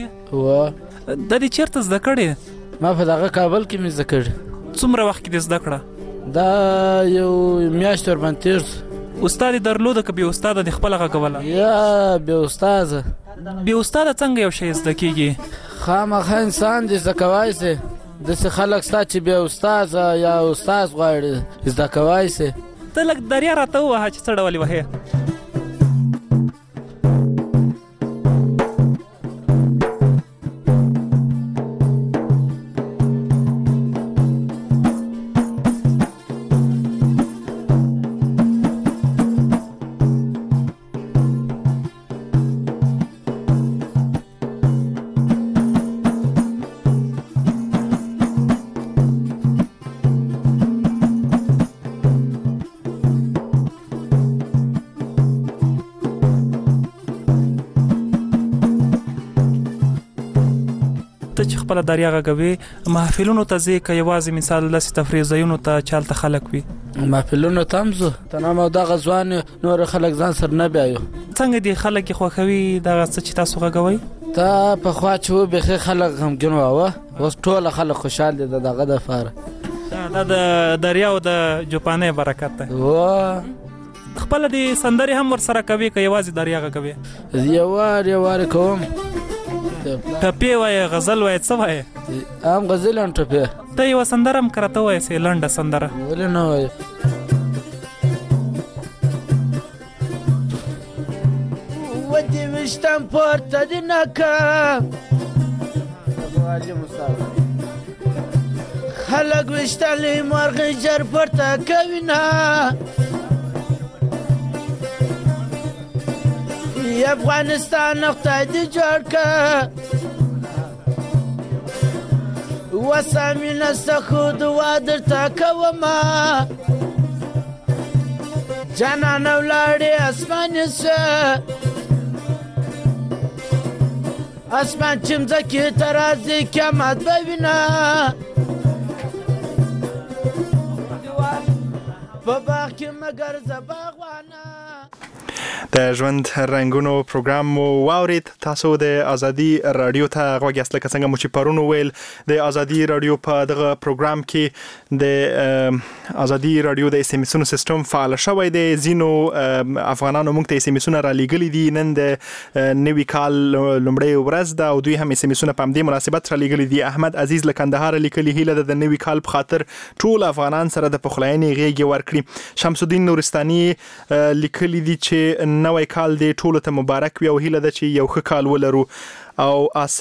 دا دې چېرته زده کړې؟ ما په دغه کابل کې مې زده کړې. څومره وخت کې دې زده کړه؟ دا یو میاشت ورباندې تېر شو. استاد یې درلوده که بې استاده دې خپله غږوله؟ یا بې استاده. بې استاده څنګه یو شی زده کېږي؟ خامخا انسان دې زده کوای سي. داسې خلک شته چې بې استاده یا استاد غواړي زده کوای سي. ته لږ دریا راته ووهه چې څه ډول یې وهې. ته چې خپله دریا غږوې محفلونو ته ځې که یوازې مثال داسې تفریح ځایونو ته چې هلته خلک وي؟ محفلونو ته هم ځو. تنام او دغه ځوان نور خلک ځان سره نه بیایو. څنګه دي خلک یې خوښوي دغه څه چې تاسو غږوئ؟ ته پخوا چې و بیخي خلک غمګین واوه، اوس ټوله خلک خوشحال دي د دغه دپاره. دا د دریاو د جوپانۍ برکت دی. خپله دې سندرې هم ورسره کوي که یوازې دریا غږوې؟ یوارې کوم. ټپې وایې، غزل وایې، څه وایې؟ هم غزل هم ټپې. ته یوه سندره هم که راته ووایسې، لنډه سندره. ولې نه وایې؟ ودې ویشتم پورته دې نه که خلک ویشتلې مرغۍ ژر پورته کوي نه. افغانستان خدای دې جوړ که وسامي نسته خو دعا درته کومه جانانه ولاړې اسمانې سوه اسمان چې مځکې ته راځي قیامت به وینه په باغ کې مګر زه باغوانه. د ژوند رنګونو پروګرام مو واورید. تاسو د ازادي رادیو ته غوږ یاست. لکه څنګه مو چې پرون وویل د ازادي رادیو په دغه پروګرام کې د ازادي رادیو د اس ام اسونو سیستم فعال شوی دی. ځینو افغانانو موږ ته اس ام اسونه رالیږلي دي. نن د نوي کال لومړۍ ورځ ده او دوی هم اس ام اسونه په همدې مناسبت رالیږلي دي. احمد عزیز له کندهاره لیکلي هیله ده د نوي کال په خاطر ټول افغانان سره د پخلاینې غېږې ورکړي. شمس الدین نورستاني لیکلي دي چې نوی کال دی ټولو ته مبارک وي او هیله ده چې یو ښه کال ولرو. او